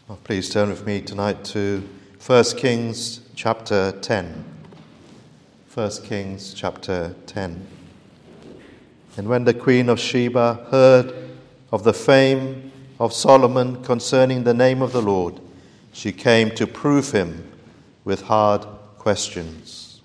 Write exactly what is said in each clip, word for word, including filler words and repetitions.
Well, please turn with me tonight to First Kings chapter ten. First Kings chapter ten. And when the Queen of Sheba heard of the fame of Solomon concerning the name of the Lord, she came to prove him with hard questions.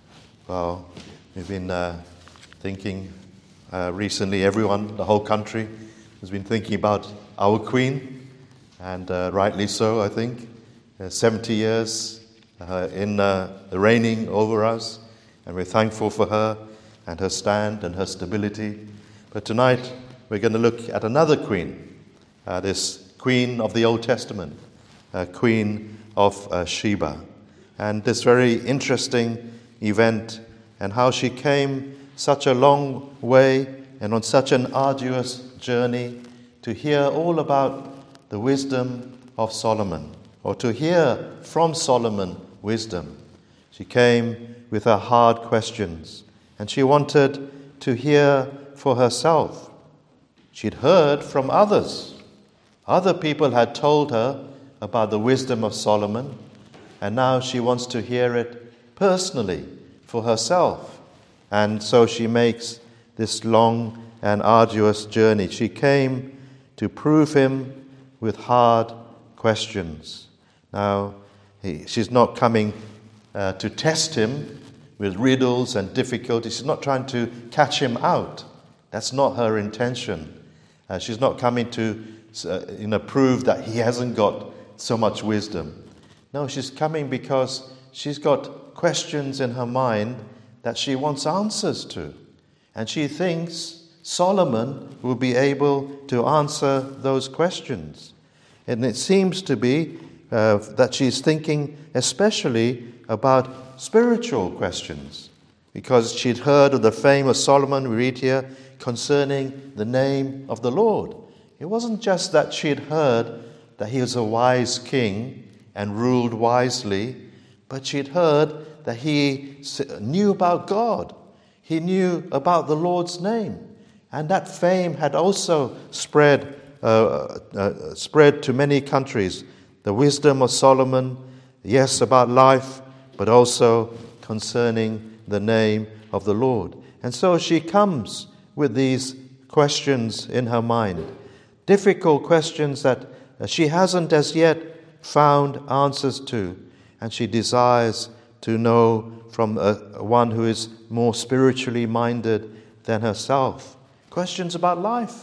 Well, we've been uh, thinking uh, recently, everyone, the whole country, has been thinking about our Queen. And uh, rightly so, I think. Uh, seventy years uh, in uh, reigning over us. And we're thankful for her and her stand and her stability. But tonight, we're going to look at another queen. Uh, this queen of the Old Testament. Uh, queen of uh, Sheba. And this very interesting event and how she came such a long way and on such an arduous journey to hear all about the wisdom of Solomon, or to hear from Solomon wisdom. She came with her hard questions, and she wanted to hear for herself. She'd heard from others. Other people had told her about the wisdom of Solomon, and now she wants to hear it personally for herself. And so she makes this long and arduous journey. She came to prove him with hard questions. Now, he, she's not coming uh, to test him with riddles and difficulties. She's not trying to catch him out. That's not her intention. Uh, she's not coming to uh, you know, prove that he hasn't got so much wisdom. No, she's coming because she's got questions in her mind that she wants answers to. And she thinks Solomon will be able to answer those questions. And it seems to be uh, that she's thinking especially about spiritual questions, because she'd heard of the fame of Solomon, we read here, concerning the name of the Lord. It wasn't just that she'd heard that he was a wise king and ruled wisely, but she'd heard that he knew about God. He knew about the Lord's name. And that fame had also spread uh, uh, spread to many countries. The wisdom of Solomon, yes, about life, but also concerning the name of the Lord. And so she comes with these questions in her mind, difficult questions that she hasn't as yet found answers to, and she desires to know from a, one who is more spiritually minded than herself. Questions about life.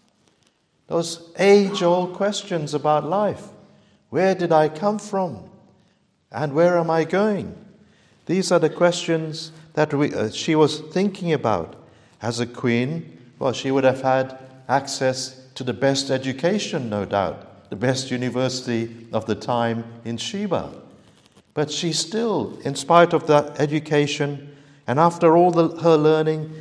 Those age-old questions about life. Where did I come from? And where am I going? These are the questions that we, uh, she was thinking about. As a queen, well, she would have had access to the best education, no doubt. The best university of the time in Sheba. But she still, in spite of that education, and after all the, her learning,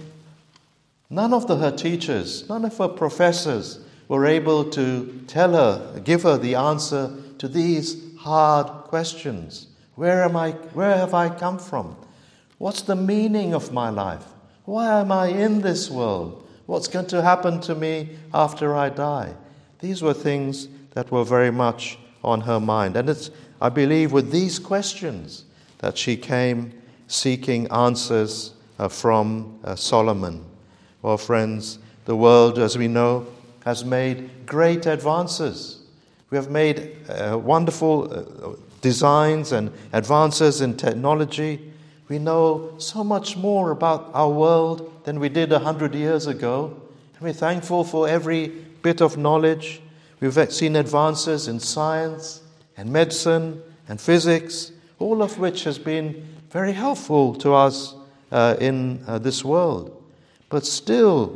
none of the, her teachers, none of her professors were able to tell her, give her the answer to these hard questions. Where am I? Where have I come from? What's the meaning of my life? Why am I in this world? What's going to happen to me after I die? These were things that were very much on her mind. And it's, I believe, with these questions that she came seeking answers uh, from uh, Solomon. Well, friends, the world, as we know, has made great advances. We have made uh, wonderful uh, designs and advances in technology. We know so much more about our world than we did a hundred years ago. And we're thankful for every bit of knowledge. We've seen advances in science and medicine and physics, all of which has been very helpful to us uh, in uh, this world. But still,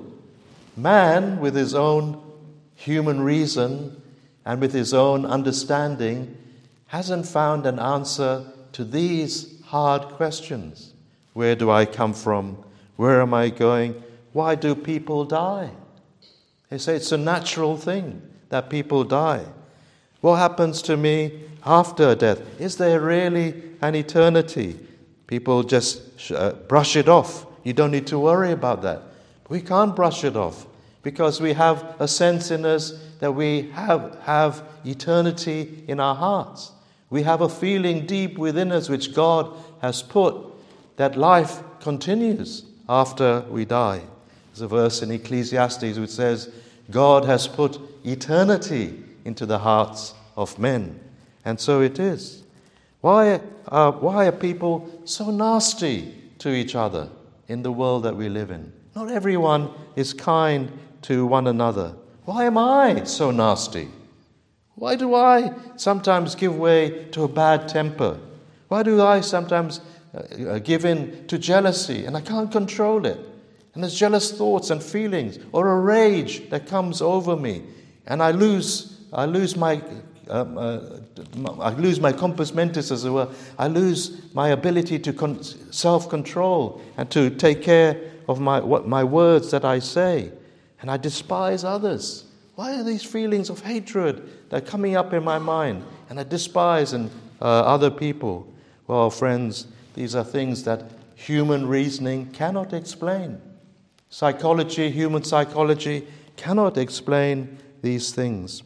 man, with his own human reason and with his own understanding, hasn't found an answer to these hard questions. Where do I come from? Where am I going? Why do people die? They say it's a natural thing that people die. What happens to me after death? Is there really an eternity? People just uh, brush it off. You don't need to worry about that. We can't brush it off because we have a sense in us that we have, have eternity in our hearts. We have a feeling deep within us which God has put, that life continues after we die. There's a verse in Ecclesiastes which says, God has put eternity into the hearts of men. And so it is. Why are, why are people so nasty to each other in the world that we live in? Not everyone is kind to one another. Why am I so nasty? Why do I sometimes give way to a bad temper? Why do I sometimes uh, give in to jealousy and I can't control it? And there's jealous thoughts and feelings, or a rage that comes over me, and I lose, I lose my, um, uh, I lose my compos mentis, as it were. I lose my ability to con- self-control and to take care of my what my words that I say, and I despise others. Why are these feelings of hatred that are coming up in my mind, and I despise and uh, other people? Well, friends, these are things that human reasoning cannot explain. Psychology, human psychology, cannot explain these things.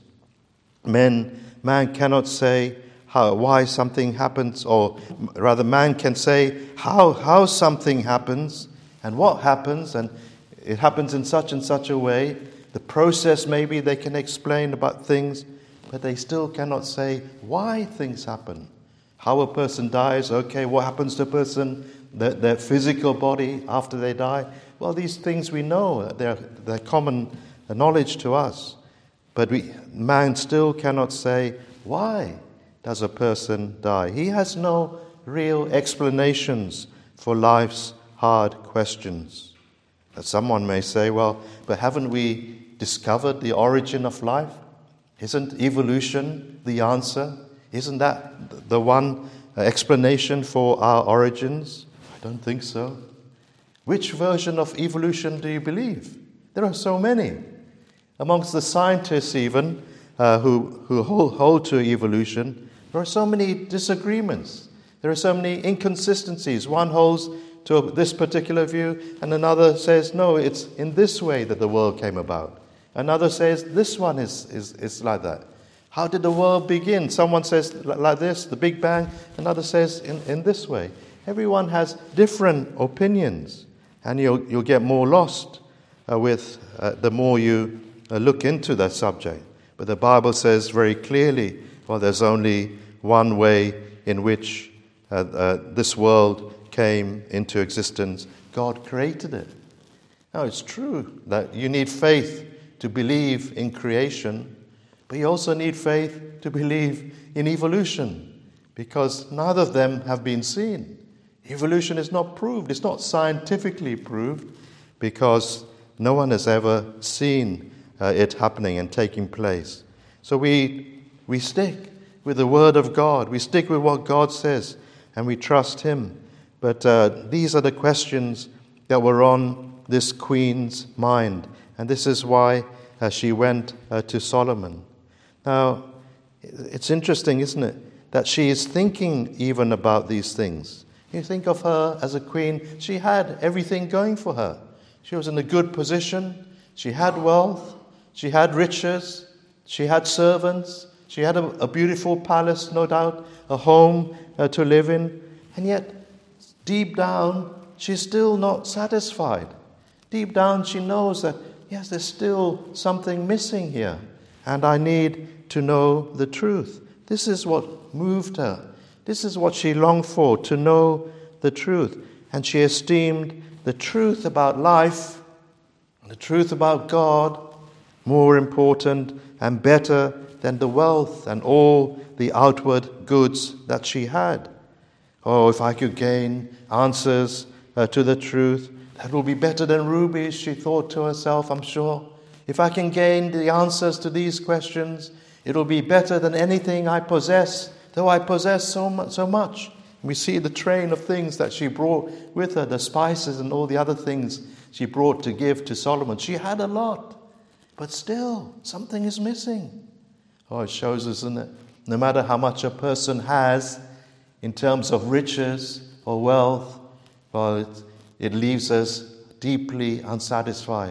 Men, man cannot say how, why something happens, or rather, man can say how how something happens and what happens, and it happens in such and such a way. The process maybe they can explain about things, but they still cannot say why things happen. How a person dies, okay, what happens to a person, their, their physical body after they die? Well, these things we know, they're, they're common knowledge to us. But we, man still cannot say, why does a person die? He has no real explanations for life's hard questions. Someone may say, well, but haven't we discovered the origin of life? Isn't evolution the answer? Isn't that the one explanation for our origins? I don't think so. Which version of evolution do you believe? There are so many. Amongst the scientists even, uh, who, who hold, hold to evolution, there are so many disagreements. There are so many inconsistencies. One holds to this particular view, and another says, no, it's in this way that the world came about. Another says, this one is, is, is like that. How did the world begin? Someone says like this, the Big Bang. Another says in, in this way. Everyone has different opinions, and you'll, you'll get more lost uh, with uh, the more you uh, look into that subject. But the Bible says very clearly, well, there's only one way in which uh, uh, this world came into existence. God created it. Now, it's true that you need faith to believe in creation, but you also need faith to believe in evolution, because neither of them have been seen. Evolution is not proved. It's not scientifically proved, because no one has ever seen uh, it happening and taking place. So we we stick with the Word of God. We stick with what God says, and we trust Him. But uh, these are the questions that were on this queen's mind, and this is why uh, she went uh, to Solomon. Now, it's interesting, isn't it, that she is thinking even about these things. You think of her as a queen, she had everything going for her. She was in a good position, she had wealth, she had riches, she had servants, she had a, a beautiful palace, no doubt, a home uh, to live in, and yet deep down, she's still not satisfied. Deep down, she knows that, yes, there's still something missing here, and I need to know the truth. This is what moved her. This is what she longed for, to know the truth. And she esteemed the truth about life, the truth about God, more important and better than the wealth and all the outward goods that she had. Oh, if I could gain answers uh, to the truth, that will be better than rubies, she thought to herself, I'm sure. If I can gain the answers to these questions, it will be better than anything I possess, though I possess so much. So much. We see the train of things that she brought with her, the spices and all the other things she brought to give to Solomon. She had a lot, but still, something is missing. Oh, it shows us, isn't it? No matter how much a person has in terms of riches or wealth, well, it, it leaves us deeply unsatisfied.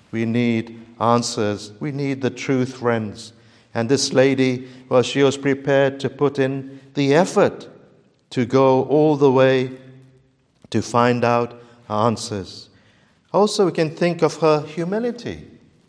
We need answers. We need the truth, friends. And this lady, well, she was prepared to put in the effort to go all the way to find out answers. Also, we can think of her humility.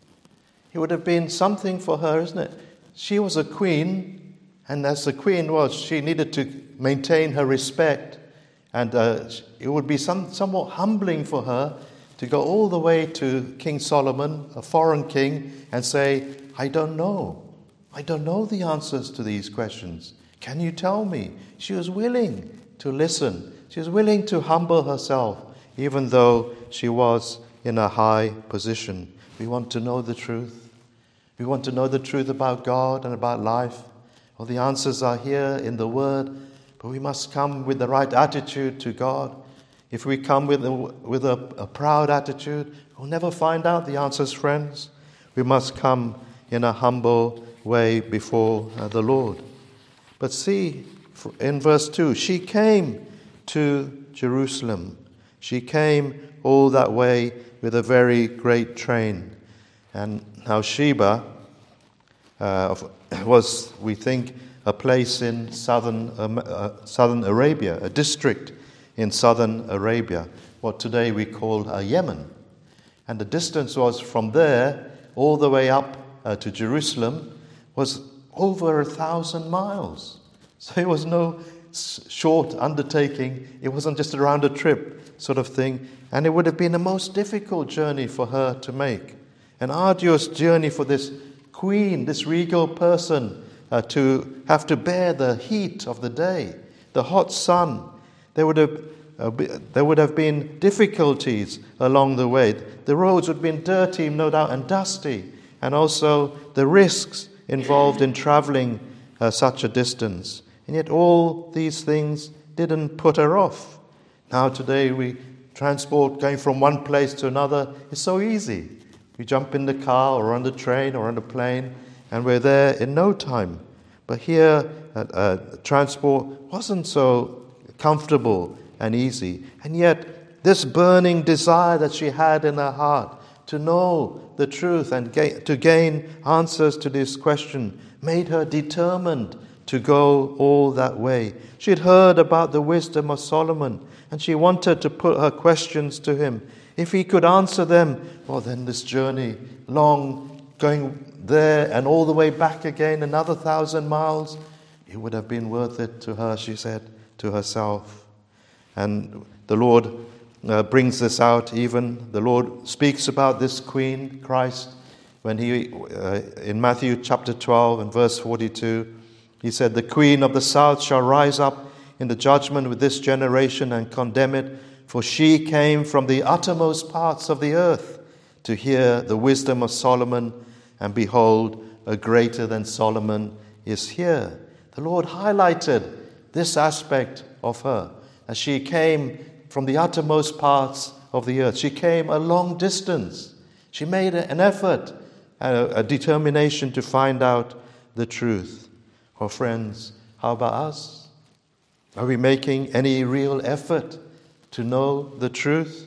It would have been something for her, isn't it? She was a queen, and as the queen was, she needed to maintain her respect. And uh, it would be some, somewhat humbling for her to go all the way to King Solomon, a foreign king, and say, I don't know. I don't know the answers to these questions. Can you tell me? She was willing to listen. She was willing to humble herself, even though she was in a high position. We want to know the truth. We want to know the truth about God and about life. Well, the answers are here in the Word, but we must come with the right attitude to God. If we come with a, with a, a proud attitude, we'll never find out the answers, friends. We must come in a humble way before uh, the Lord. But see, in verse two, she came to Jerusalem. She came all that way with a very great train. And now Sheba uh, was, we think, a place in southern um, uh, southern Arabia, a district in southern Arabia, what today we call uh, Yemen. And the distance was from there all the way up uh, to Jerusalem was over a thousand miles. So it was no short undertaking. It wasn't just a round a trip sort of thing. And it would have been a most difficult journey for her to make. An arduous journey for this queen, this regal person, uh, to have to bear the heat of the day, the hot sun. There would have uh, be, there would have been difficulties along the way. The roads would have been dirty, no doubt, and dusty. And also the risks involved in traveling uh, such a distance. And yet all these things didn't put her off. Now today we transport going from one place to another is so easy. We jump in the car or on the train or on the plane and we're there in no time. But here uh, uh, transport wasn't so comfortable and easy. And yet this burning desire that she had in her heart to know the truth and ga- to gain answers to this question made her determined to go all that way. She had heard about the wisdom of Solomon and she wanted to put her questions to him. If he could answer them, well, then this journey, long, going there and all the way back again, another thousand miles, it would have been worth it to her, she said to herself. And the Lord uh, brings this out even. The Lord speaks about this queen, Christ, when he, uh, in Matthew chapter twelve and verse forty-two, he said, the queen of the south shall rise up in the judgment with this generation and condemn it, for she came from the uttermost parts of the earth to hear the wisdom of Solomon, and behold, a greater than Solomon is here. The Lord highlighted this aspect of her, as she came from the uttermost parts of the earth. She came a long distance. She made an effort, a, a determination to find out the truth. Oh, friends, how about us? Are we making any real effort to know the truth?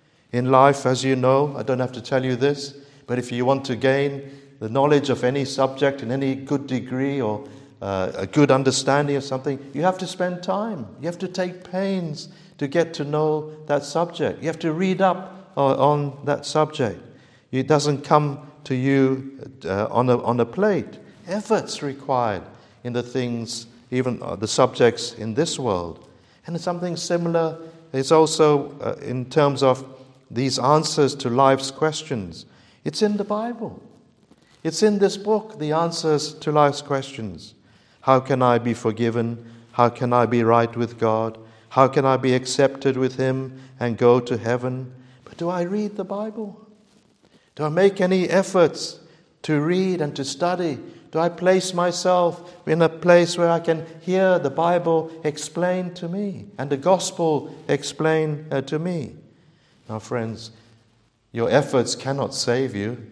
In life, as you know, I don't have to tell you this, but if you want to gain the knowledge of any subject in any good degree or uh, a good understanding of something, you have to spend time. You have to take pains to get to know that subject. You have to read up uh, on that subject. It doesn't come to you uh, on a, on a plate. Efforts required in the things, even uh, the subjects in this world. And something similar is also uh, in terms of these answers to life's questions. It's in the Bible. It's in this book, the answers to life's questions. How can I be forgiven? How can I be right with God? How can I be accepted with Him and go to heaven? But do I read the Bible? Do I make any efforts to read and to study? Do I place myself in a place where I can hear the Bible explained to me and the gospel explained uh, to me? Now, friends, your efforts cannot save you.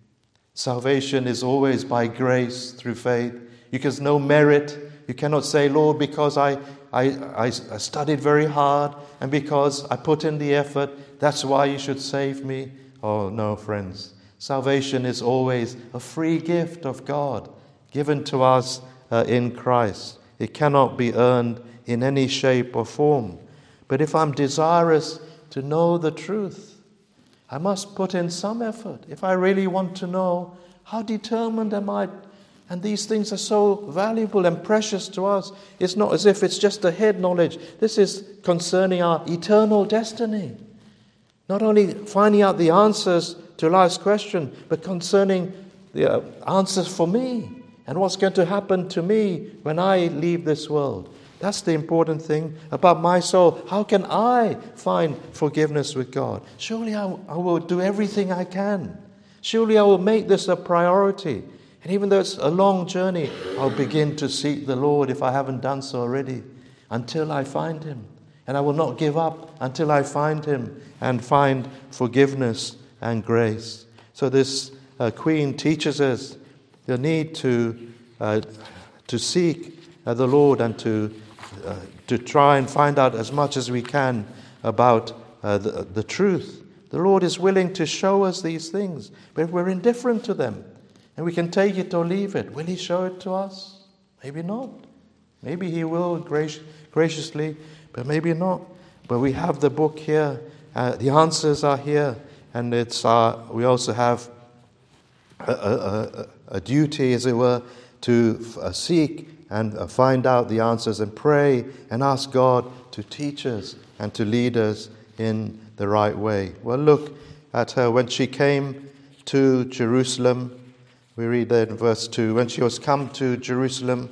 Salvation is always by grace through faith. You can no merit. You cannot say, Lord, because I, I, I studied very hard and because I put in the effort, that's why you should save me. Oh, no, friends. Salvation is always a free gift of God given to us uh, in Christ. It cannot be earned in any shape or form. But if I'm desirous to know the truth, I must put in some effort. If I really want to know, how determined am I? And these things are so valuable and precious to us. It's not as if it's just a head knowledge. This is concerning our eternal destiny. Not only finding out the answers to life's question, but concerning the uh, answers for me and what's going to happen to me when I leave this world. That's the important thing about my soul. How can I find forgiveness with God? Surely I, I will do everything I can. Surely I will make this a priority. And even though it's a long journey, I'll begin to seek the Lord if I haven't done so already, until I find Him. And I will not give up until I find Him and find forgiveness and grace. So this uh, Queen teaches us the need to uh, to seek uh, the Lord and to uh, to try and find out as much as we can about uh, the, the truth. The Lord is willing to show us these things, but if we're indifferent to them, and we can take it or leave it, will He show it to us? Maybe not. Maybe He will grac- graciously, but maybe not. But we have the book here. Uh, the answers are here. And it's uh, we also have a, a, a duty, as it were, to uh, seek and uh, find out the answers and pray and ask God to teach us and to lead us in the right way. Well, look at her. When she came to Jerusalem, we read there in verse two, when she was come to Jerusalem,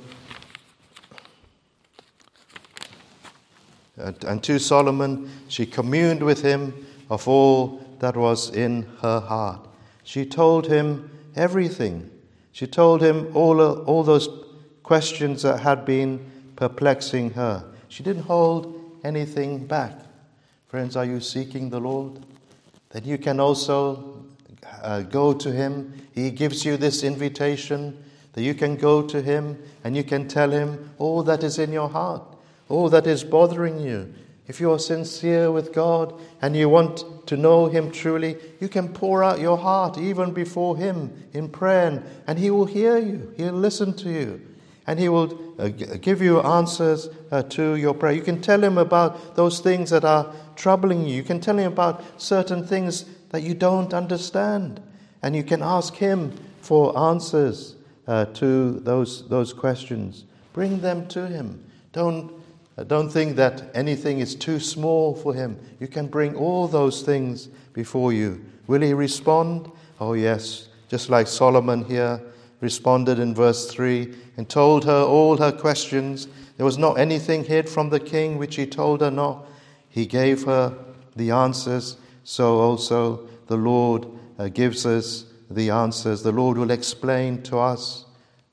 and, and to Solomon, she communed with him of all that was in her heart. She told him everything. She told him all, all those questions that had been perplexing her. She didn't hold anything back. Friends, are you seeking the Lord? Then you can also uh, go to Him. He gives you this invitation that you can go to Him and you can tell Him all that is in your heart, all that is bothering you. If you are sincere with God and you want to know Him truly, you can pour out your heart even before Him in prayer, and He will hear you. He'll listen to you, and He will uh, give you answers uh, to your prayer. You can tell Him about those things that are troubling you. You can tell Him about certain things that you don't understand, and you can ask Him for answers uh, to those those questions. Bring them to Him. Don't Don't think that anything is too small for Him. You can bring all those things before you. Will He respond? Oh yes, just like Solomon here responded in verse three and told her all her questions. There was not anything hid from the king which he told her not. He gave her the answers. So also the Lord uh, gives us the answers. The Lord will explain to us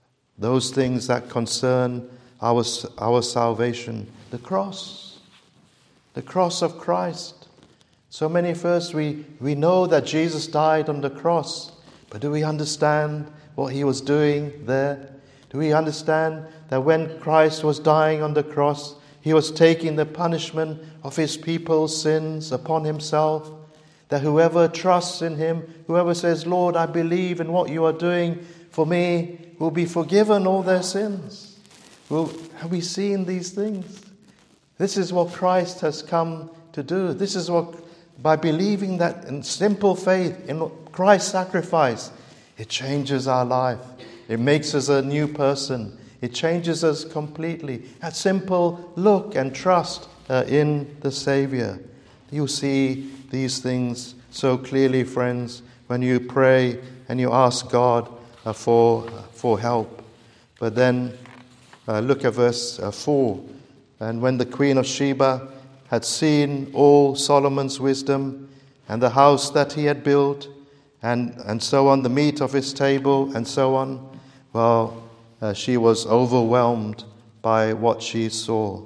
those things that concern Our, our salvation, the cross, the cross of Christ. So many first we, we know that Jesus died on the cross, but do we understand what He was doing there? Do we understand that when Christ was dying on the cross, He was taking the punishment of His people's sins upon Himself? That whoever trusts in Him, whoever says, Lord, I believe in what you are doing for me, will be forgiven all their sins. Well, have we seen these things? This is what Christ has come to do. This is what, by believing that in simple faith in Christ's sacrifice, it changes our life. It makes us a new person. It changes us completely. That simple look and trust uh, in the Savior. You see these things so clearly, friends, when you pray and you ask God uh, for, uh, for help. But then Uh, look at verse uh, four. And when the Queen of Sheba had seen all Solomon's wisdom and the house that he had built, and, and so on, the meat of his table, and so on, well, uh, she was overwhelmed by what she saw.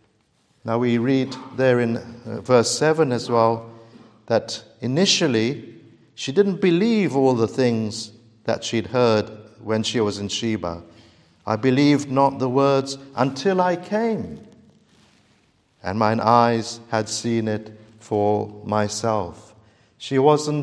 Now we read there in uh, verse seven as well, that initially she didn't believe all the things that she'd heard when she was in Sheba. I believed not the words until I came, and mine eyes had seen it for myself. She wasn't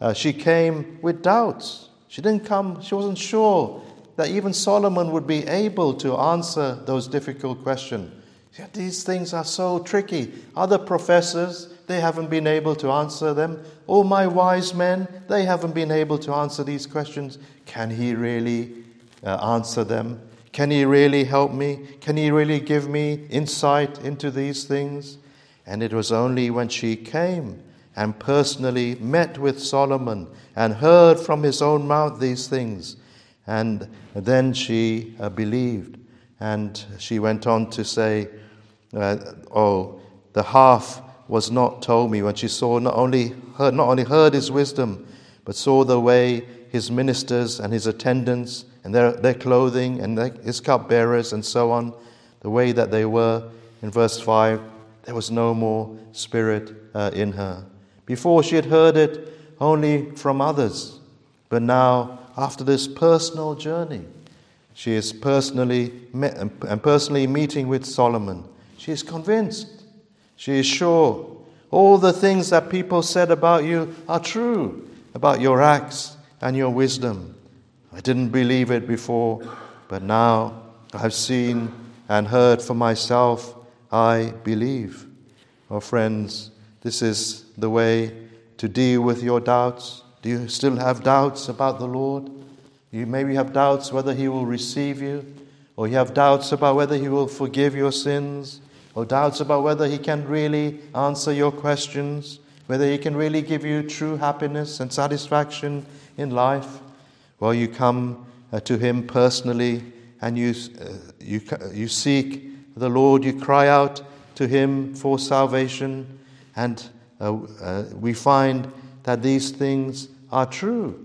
uh, she came with doubts. She didn't come, she wasn't sure that even Solomon would be able to answer those difficult questions. These things are so tricky. Other professors, they haven't been able to answer them. All my wise men, they haven't been able to answer these questions. Can he really uh, answer them? Can he really help me? Can he really give me insight into these things? And it was only when she came and personally met with Solomon and heard from his own mouth these things, and then she uh, believed. And she went on to say, uh, oh, the half was not told me, when she saw not only heard, not only heard his wisdom, but saw the way his ministers and his attendants and their, their clothing and their, his cupbearers and so on, the way that they were. In verse five, there was no more spirit uh, in her. Before she had heard it only from others, but now, after this personal journey, she is personally met and personally meeting with Solomon. She is convinced. She is sure. All the things that people said about you are true, about your acts and your wisdom. I didn't believe it before, but now I've seen and heard for myself. I believe. Oh, friends, this is the way to deal with your doubts. Do you still have doubts about the Lord? You maybe have doubts whether he will receive you, or you have doubts about whether he will forgive your sins, or doubts about whether he can really answer your questions, whether he can really give you true happiness and satisfaction in life. Well, you come uh, to him personally, and you uh, you you seek the Lord. You cry out to him for salvation, and uh, uh, we find that these things are true.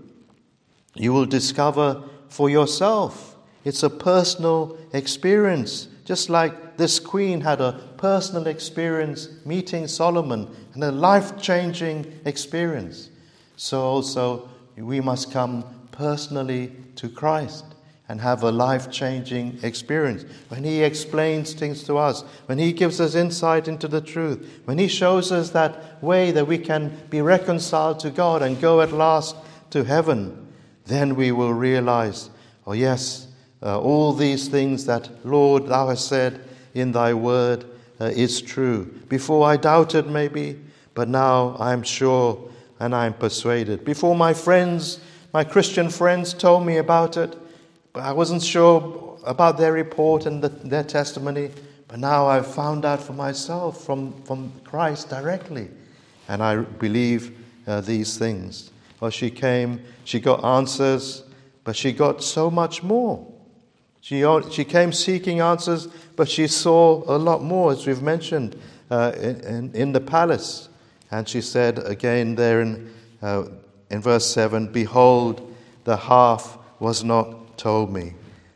You will discover for yourself. It's a personal experience, just like this queen had a personal experience meeting Solomon, and a life-changing experience. So also we must come personally to Christ and have a life-changing experience. When he explains things to us, when he gives us insight into the truth, when he shows us that way that we can be reconciled to God and go at last to heaven, then we will realize, oh yes, uh, all these things that, Lord, thou hast said in thy word uh, is true. Before I doubted maybe, but now I am sure and I am persuaded. Before my friends, my Christian friends told me about it, but I wasn't sure about their report and the, their testimony. But now I've found out for myself from, from Christ directly. And I believe uh, these things. Well, she came, she got answers, but she got so much more. She, she came seeking answers, but she saw a lot more, as we've mentioned, uh, in, in the palace. And she said again there in, uh, in verse seven, behold, the half was not told me.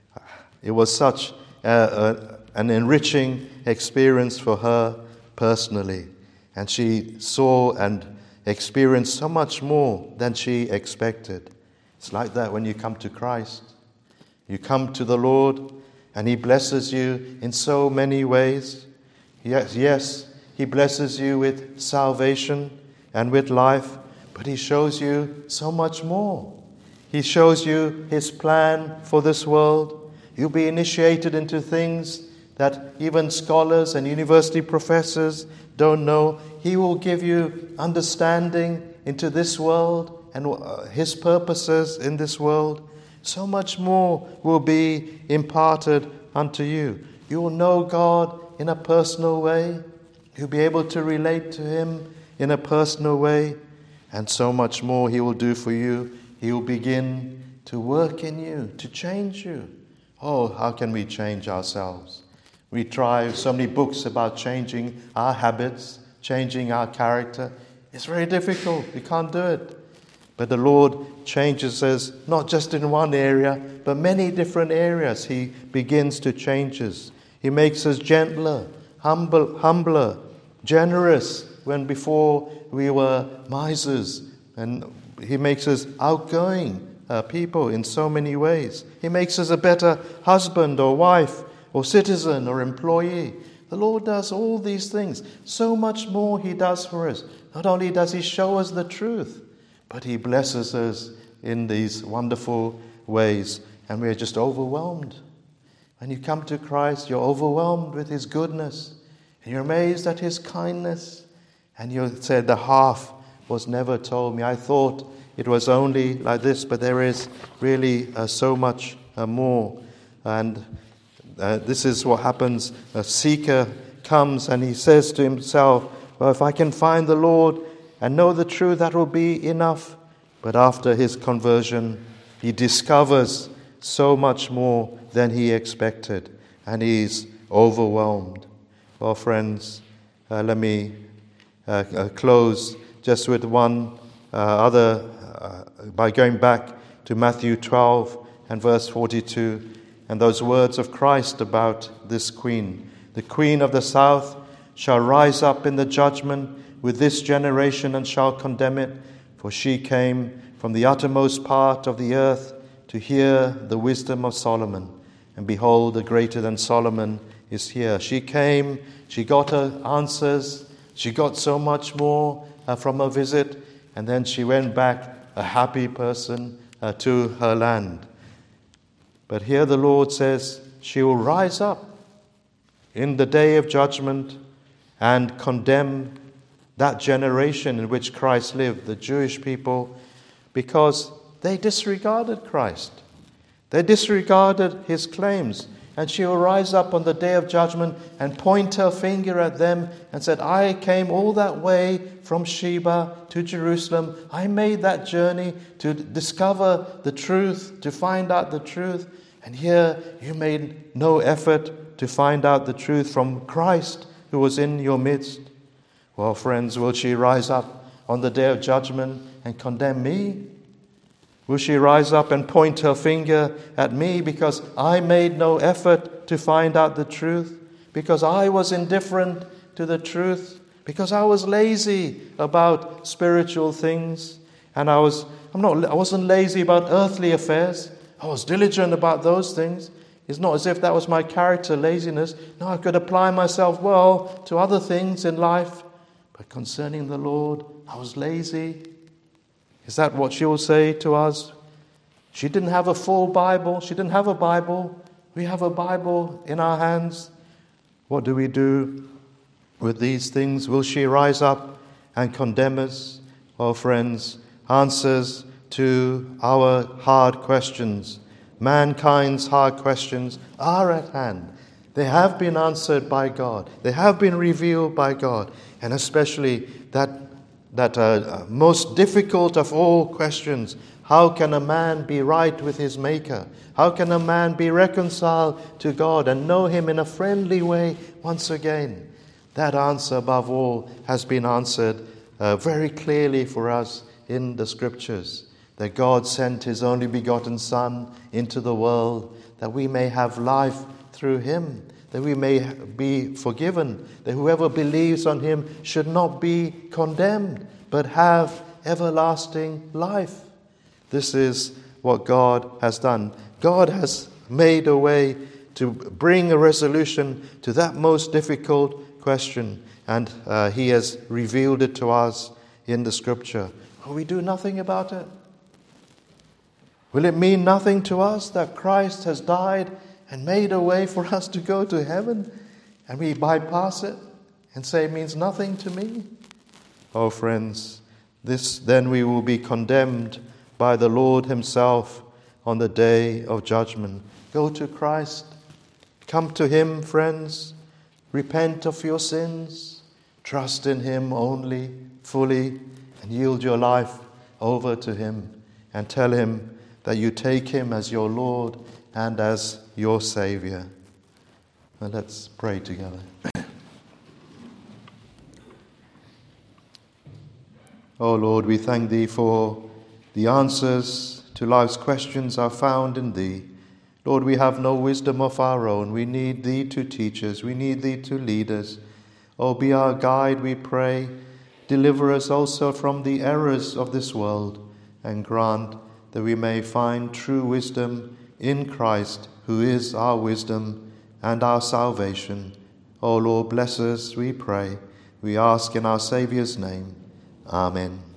It was such a, a, an enriching experience for her personally. And she saw and experienced so much more than she expected. It's like that when you come to Christ. You come to the Lord and he blesses you in so many ways. Yes, yes, he blesses you with salvation and with life, but he shows you so much more. He shows you his plan for this world. You'll be initiated into things that even scholars and university professors don't know. He will give you understanding into this world and his purposes in this world. So much more will be imparted unto you. You will know God in a personal way. You'll be able to relate to him in a personal way. And so much more he will do for you. He will begin to work in you, to change you. Oh, how can we change ourselves? We try so many books about changing our habits, changing our character. It's very difficult. We can't do it. But the Lord changes us not just in one area, but many different areas. He begins to change us. He makes us gentler, humble, humbler, generous when before we were misers. And he makes us outgoing uh, people in so many ways. He makes us a better husband or wife or citizen or employee. The Lord does all these things. So much more he does for us. Not only does he show us the truth, but he blesses us in these wonderful ways, and we are just overwhelmed. When you come to Christ, you're overwhelmed with his goodness, and you're amazed at his kindness, and you said, the half was never told me. I thought it was only like this, but there is really uh, so much uh, more. And uh, this is what happens. A seeker comes and he says to himself, well, if I can find the Lord and know the truth, that will be enough. But after his conversion, he discovers so much more than he expected, and he's overwhelmed. Well, friends, uh, let me uh, uh, close just with one uh, other, uh, by going back to Matthew twelve and verse forty-two, and those words of Christ about this queen. The queen of the south shall rise up in the judgment with this generation and shall condemn it, for she came from the uttermost part of the earth to hear the wisdom of Solomon. And behold, the greater than Solomon is here. She came, she got her answers, she got so much more uh, from her visit, and then she went back a happy person uh, to her land. But here the Lord says she will rise up in the day of judgment and condemn that generation in which Christ lived, the Jewish people, because they disregarded Christ. They disregarded his claims. And she will rise up on the day of judgment and point her finger at them and said, I came all that way from Sheba to Jerusalem. I made that journey to discover the truth, to find out the truth. And here you made no effort to find out the truth from Christ who was in your midst. Well, friends, will she rise up on the day of judgment and condemn me? Will she rise up and point her finger at me because I made no effort to find out the truth? Because I was indifferent to the truth? Because I was lazy about spiritual things? And I was I'm not I wasn't lazy about earthly affairs. I was diligent about those things. It's not as if that was my character, laziness. No, I could apply myself well to other things in life. But concerning the Lord, I was lazy. Is that what she will say to us? She didn't have a full Bible. She didn't have a Bible. We have a Bible in our hands. What do we do with these things? Will she rise up and condemn us? Oh, friends, answers to our hard questions, mankind's hard questions, are at hand. They have been answered by God. They have been revealed by God. And especially that That uh, most difficult of all questions, how can a man be right with his Maker? How can a man be reconciled to God and know him in a friendly way once again? That answer above all has been answered uh, very clearly for us in the Scriptures. That God sent his only begotten Son into the world that we may have life through him, that we may be forgiven, that whoever believes on him should not be condemned, but have everlasting life. This is what God has done. God has made a way to bring a resolution to that most difficult question, and uh, he has revealed it to us in the Scripture. Will we do nothing about it? Will it mean nothing to us that Christ has died and made a way for us to go to heaven, and we bypass it and say it means nothing to me? Oh, friends, this then we will be condemned by the Lord himself on the day of judgment. Go to Christ. Come to him, friends. Repent of your sins. Trust in him only, fully, and yield your life over to him, and tell him that you take him as your Lord and as your Savior. Well, let's pray together. Oh Lord, we thank thee for the answers to life's questions are found in thee. Lord, we have no wisdom of our own. We need thee to teach us. We need thee to lead us. Oh, be our guide, we pray. Deliver us also from the errors of this world, and grant that we may find true wisdom in Christ, who is our wisdom and our salvation. O Lord, bless us, we pray. We ask in our Saviour's name. Amen.